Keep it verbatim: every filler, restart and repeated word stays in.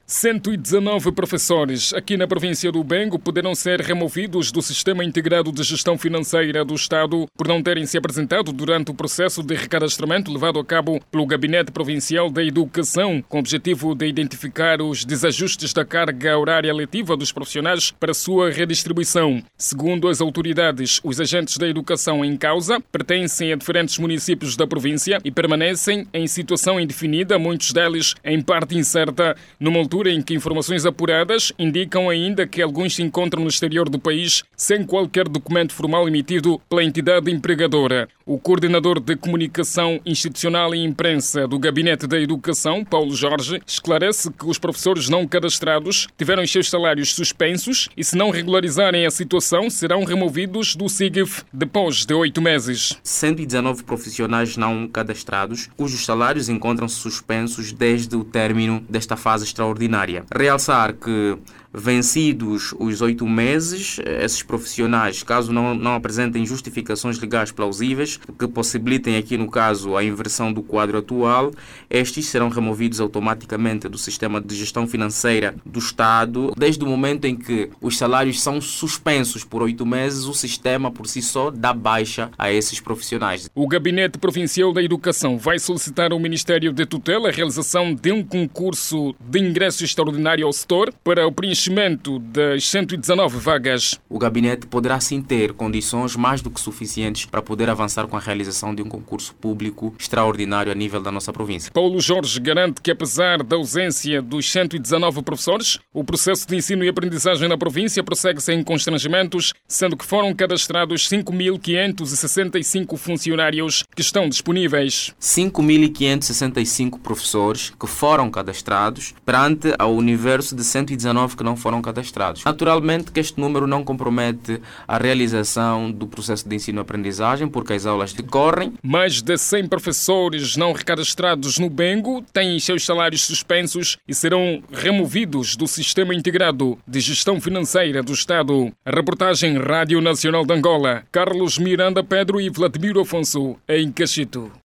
cento e dezanove professores aqui na província do Bengo poderão ser removidos do Sistema Integrado de Gestão Financeira do Estado por não terem se apresentado durante o processo de recadastramento levado a cabo pelo Gabinete Provincial da Educação, com o objetivo de identificar os desajustes da carga horária letiva dos profissionais para sua redistribuição. Segundo as autoridades, os agentes da educação em causa pertencem a diferentes municípios da província e permanecem em situação indefinida, muitos deles em parte incerta, numa altura em que informações apuradas indicam ainda que alguns se encontram no exterior do país sem qualquer documento formal emitido pela entidade empregadora. O coordenador de comunicação institucional e imprensa do Gabinete da Educação, Paulo Jorge, esclarece que os professores não cadastrados tiveram os seus salários suspensos e, se não regularizarem a situação, serão removidos do SIGF depois de oito meses. cento e dezanove profissionais não cadastrados, cujos salários encontram-se suspensos desde o término desta fase extraordinária. Realçar que, vencidos os oito meses, esses profissionais, caso não, não apresentem justificações legais plausíveis que possibilitem aqui no caso a inversão do quadro atual, estes serão removidos automaticamente do Sistema de Gestão Financeira do Estado. Desde o momento em que os salários são suspensos por oito meses, o sistema por si só dá baixa a esses profissionais. O Gabinete Provincial da Educação vai solicitar ao Ministério de Tutela a realização de um concurso de ingresso extraordinário ao setor para o preenchimento das cento e dezanove vagas. O gabinete poderá sim ter condições mais do que suficientes para poder avançar com a realização de um concurso público extraordinário a nível da nossa província. Paulo Jorge garante que, apesar da ausência dos cento e dezanove professores, o processo de ensino e aprendizagem na província prossegue sem constrangimentos, sendo que foram cadastrados cinco mil quinhentos e sessenta e cinco funcionários que estão disponíveis. cinco mil quinhentos e sessenta e cinco professores que foram cadastrados perante ao universo de cento e dezanove que não foram cadastrados. Naturalmente que este número não compromete a realização do processo de ensino-aprendizagem, porque as aulas decorrem. Mais de cem professores não recadastrados no Bengo têm seus salários suspensos e serão removidos do Sistema Integrado de Gestão Financeira do Estado. A reportagem Rádio Nacional de Angola, Carlos Miranda Pedro e Vladimir Afonso, em Cachito.